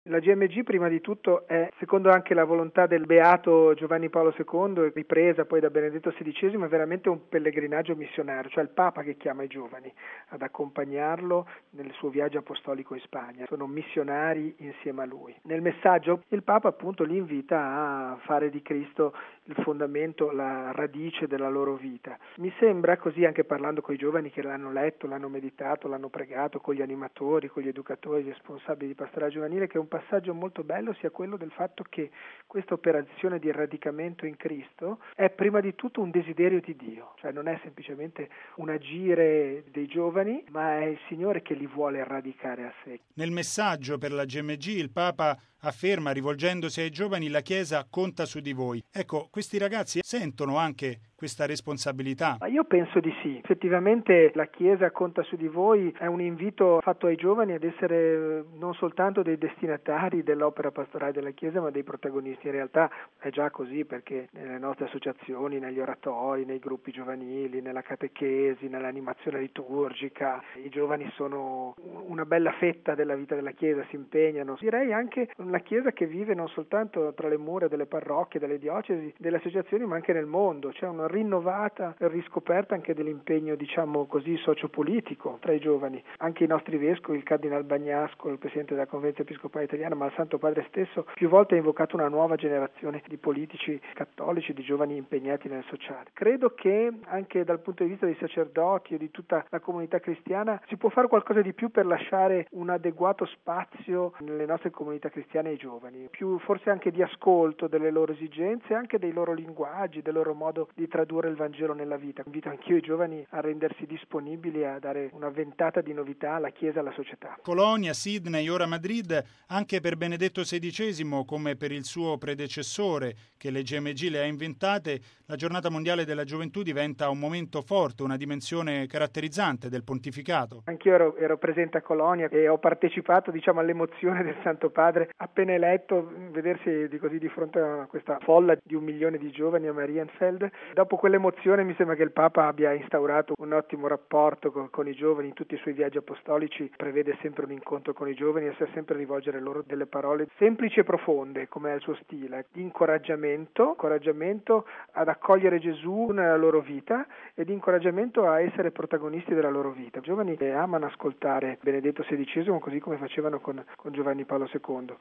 La GMG prima di tutto è, secondo anche la volontà del beato Giovanni Paolo II, ripresa poi da Benedetto XVI, è veramente un pellegrinaggio missionario, cioè il Papa che chiama i giovani ad accompagnarlo nel suo viaggio apostolico in Spagna. Sono missionari insieme a lui. Nel messaggio il Papa appunto li invita a fare di Cristo il fondamento, la radice della loro vita. Mi sembra, così anche parlando con i giovani che l'hanno letto, l'hanno meditato, l'hanno pregato, con gli animatori, con gli educatori, gli responsabili di pastorale giovanile, che un passaggio molto bello sia quello del fatto che questa operazione di radicamento in Cristo è prima di tutto un desiderio di Dio, cioè non è semplicemente un agire dei giovani, ma è il Signore che li vuole radicare a sé. Nel messaggio per la GMG il Papa afferma, rivolgendosi ai giovani, la Chiesa conta su di voi. Ecco, questi ragazzi sentono anche questa responsabilità? Ma io penso di sì. Effettivamente la Chiesa conta su di voi, è un invito fatto ai giovani ad essere non soltanto dei destinatari dell'opera pastorale della Chiesa, ma dei protagonisti. In realtà è già così, perché nelle nostre associazioni, negli oratori, nei gruppi giovanili, nella catechesi, nell'animazione liturgica, i giovani sono una bella fetta della vita della Chiesa, si impegnano. Direi anche una Chiesa che vive non soltanto tra le mura delle parrocchie, delle diocesi, delle associazioni, ma anche nel mondo. C'è una rinnovata riscoperta anche dell'impegno, diciamo così, sociopolitico tra i giovani. Anche i nostri vescovi, il Cardinal Bagnasco, il Presidente della Conferenza Episcopale Italiana, ma il Santo Padre stesso, più volte ha invocato una nuova generazione di politici cattolici, di giovani impegnati nel sociale. Credo che anche dal punto di vista dei sacerdoti e di tutta la comunità cristiana si può fare qualcosa di più per lasciare un adeguato spazio nelle nostre comunità cristiane ai giovani, più forse anche di ascolto delle loro esigenze, anche dei loro linguaggi, del loro modo di tradurre il Vangelo nella vita. Invito anch'io i giovani a rendersi disponibili a dare una ventata di novità alla Chiesa e alla società. Colonia, Sydney, ora Madrid, anche per Benedetto XVI, come per il suo predecessore che le GMG le ha inventate, la Giornata Mondiale della Gioventù diventa un momento forte, una dimensione caratterizzante del pontificato. Anch'io ero presente a Colonia e ho partecipato, all'emozione del Santo Padre appena eletto, vedersi di fronte a questa folla di 1 milione di giovani a Marienfeld. Dopo quell'emozione mi sembra che il Papa abbia instaurato un ottimo rapporto con i giovani. In tutti i suoi viaggi apostolici prevede sempre un incontro con i giovani e sa sempre rivolgere loro delle parole semplici e profonde, come è il suo stile, di incoraggiamento ad accogliere Gesù nella loro vita e di incoraggiamento a essere protagonisti della loro vita. I giovani amano ascoltare Benedetto XVI, così come facevano con Giovanni Paolo II.